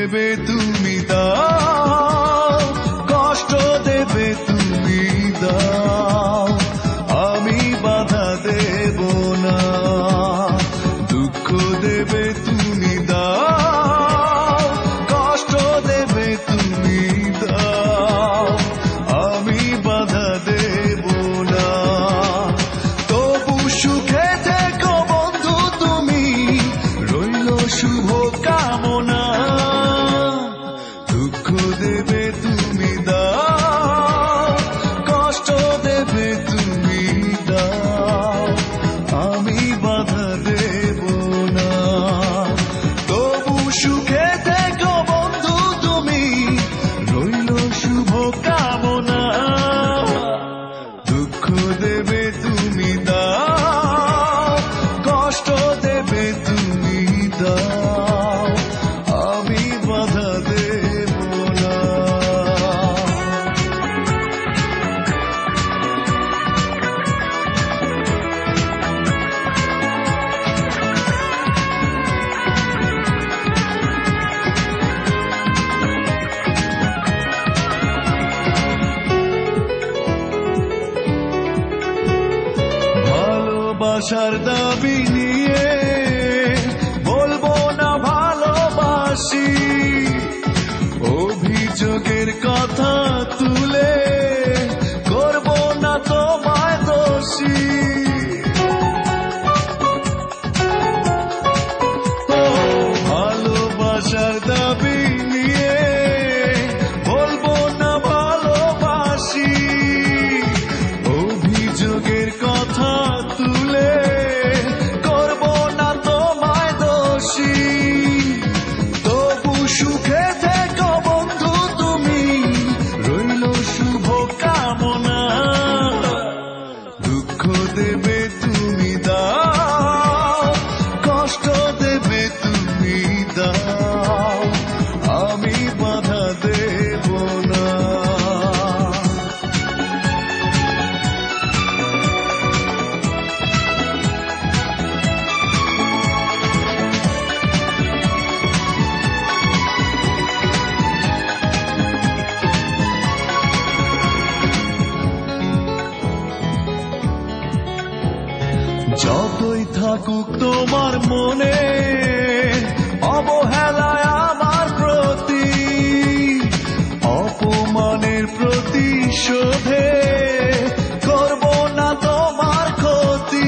দেবে তুমি দাও, কষ্ট দেবে তুমি দাও, আমি বাধা দেব না। দুঃখ দেবে তুমি দাও, কষ্ট দেবে তুমি দাও, আমি বাধা দেব না। তবু সুখে থেকো বন্ধু তুমি, রইল শুভ কামনা। দুঃখ দেবে তুমি দাও, কষ্ট দেবে তুমি দাও, আমি বাধা দেব না। তবু সুখে থেকো বন্ধু তুমি, রইল শুভ কামনা। দুঃখ দেবে তুমি দাও, কষ্ট দেবে তুমি দাও, আমি বাধা দেব না। ভালোবাসার দাবি নিয়ে বলবো না ভালোবাসি, অভিযোগের কথা তুলে করব না তোমায় দোষী। ভালোবাসার দাবি নিয়ে বলবো না ভালোবাসি, অভিযোগের কথা তুলে করব না তোমায় দোষী। তবু সুখে থেকো বন্ধু তুমি, রইল শুভ কামনা। দুঃখ দেবে তুমি দাও, কষ্ট দেবে তুমি দাও, আমি বাধা দেব না। যতই থাকুক তোমার মনে অবহেলায় আমার প্রতি, অপমানের প্রতিশোধে করব না তোমার ক্ষতি।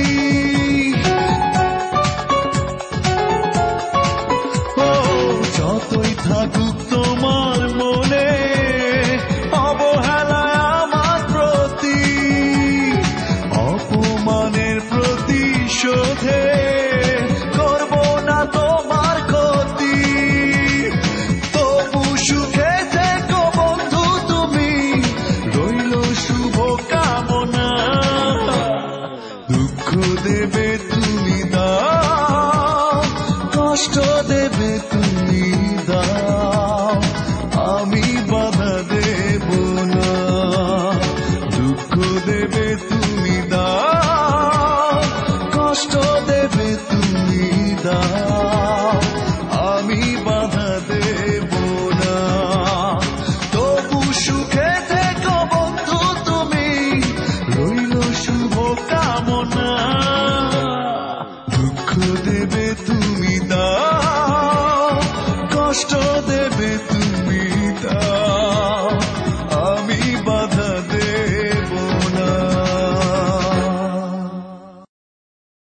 ও যতই থাকুক তোমার মনে অবহেলায় আমার প্রতি, অপমানের প্রতিশোধে করব না তোমার ক্ষতি। তবু সুখে থেকো বন্ধু তুমি, রইল শুভ কামনা। দুঃখ দেবে তুমি দাও, কষ্ট দেবে তুমি দাও, আমি